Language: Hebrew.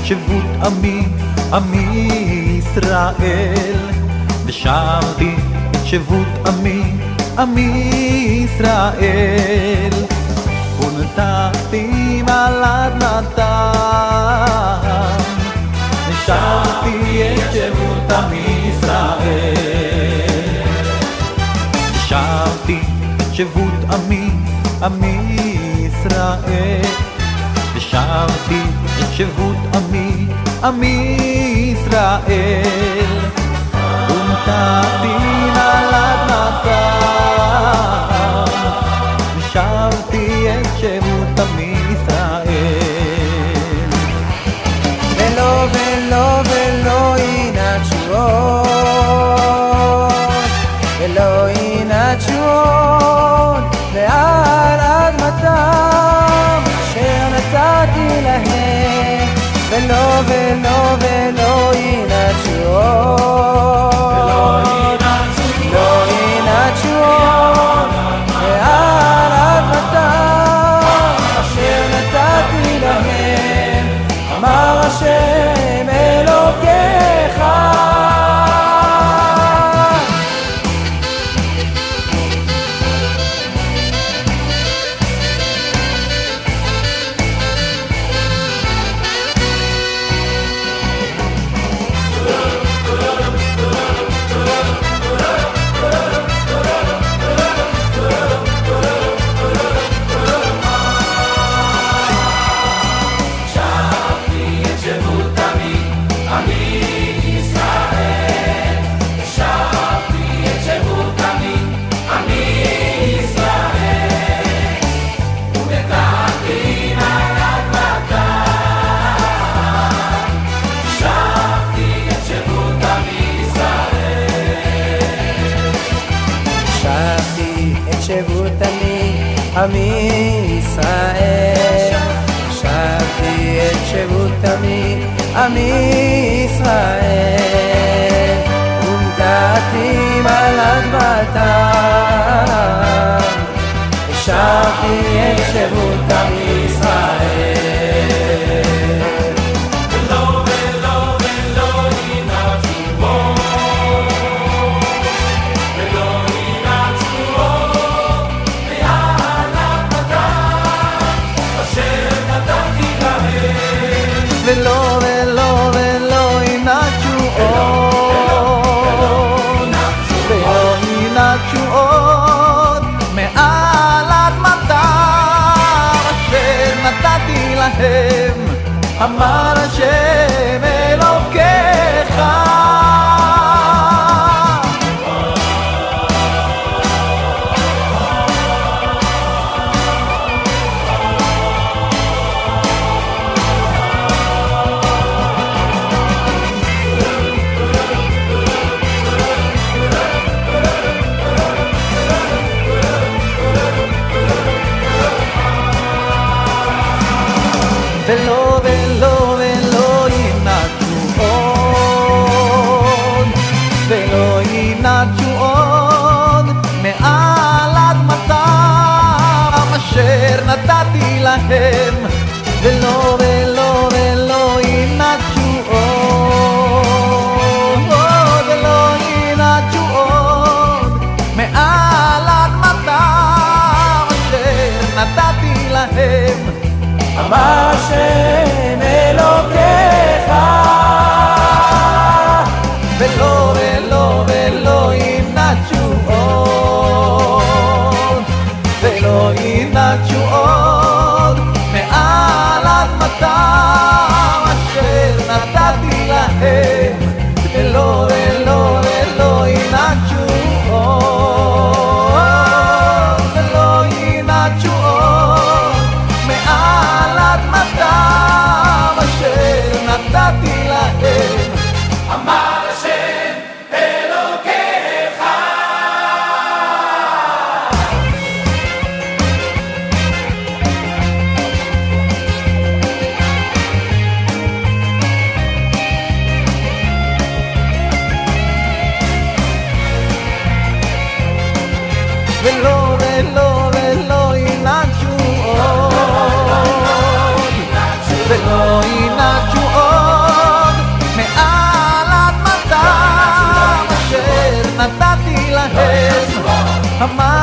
שבות עמי, עמי ישראל, ושרתי את שבות עמי, עמי ישראל, ונטעתי על אדמתם, ושרתי את שבות עמי ישראל, ושרתי את שבות עמי, עמי ישראל, ושרתי את שבות עמי, עמי ישראל, ונטעתי על אדמתם, ושרתי את שבות עמי ישראל. ולא ולא ולא ינתשו עוד, ולא ינתשו עוד ועל אדמתם אשר נתתי להם, ולא ולא ולא ינתשו עוד, לא ינתשו עוד ועל אדמתם אשר נתתי להם, אמר השם אלוקיך. שבות עמי ישראל, שבתי את שבות עמי ישראל, ונטעתי על אדמתם, שבתי את שבות עמי ישראל. ולא ולא ולא ינתשו עוד, ולא ינתשו עוד מעל אדמתם אשר נתתי להם, אמר השם אלוקיך. ולא ולא ולא ינתשו עוד, ולא ינתשו עוד מעל אדמתם אשר נתתי להם, ולא ולא ולא ינתשו עוד, ולא ינתשו עוד מעל אדמתם אשר נתתי להם, אמר השם אלוקיך. ולא ולא ולא ינתשו עוד, ולא ינתשו עוד המלאכים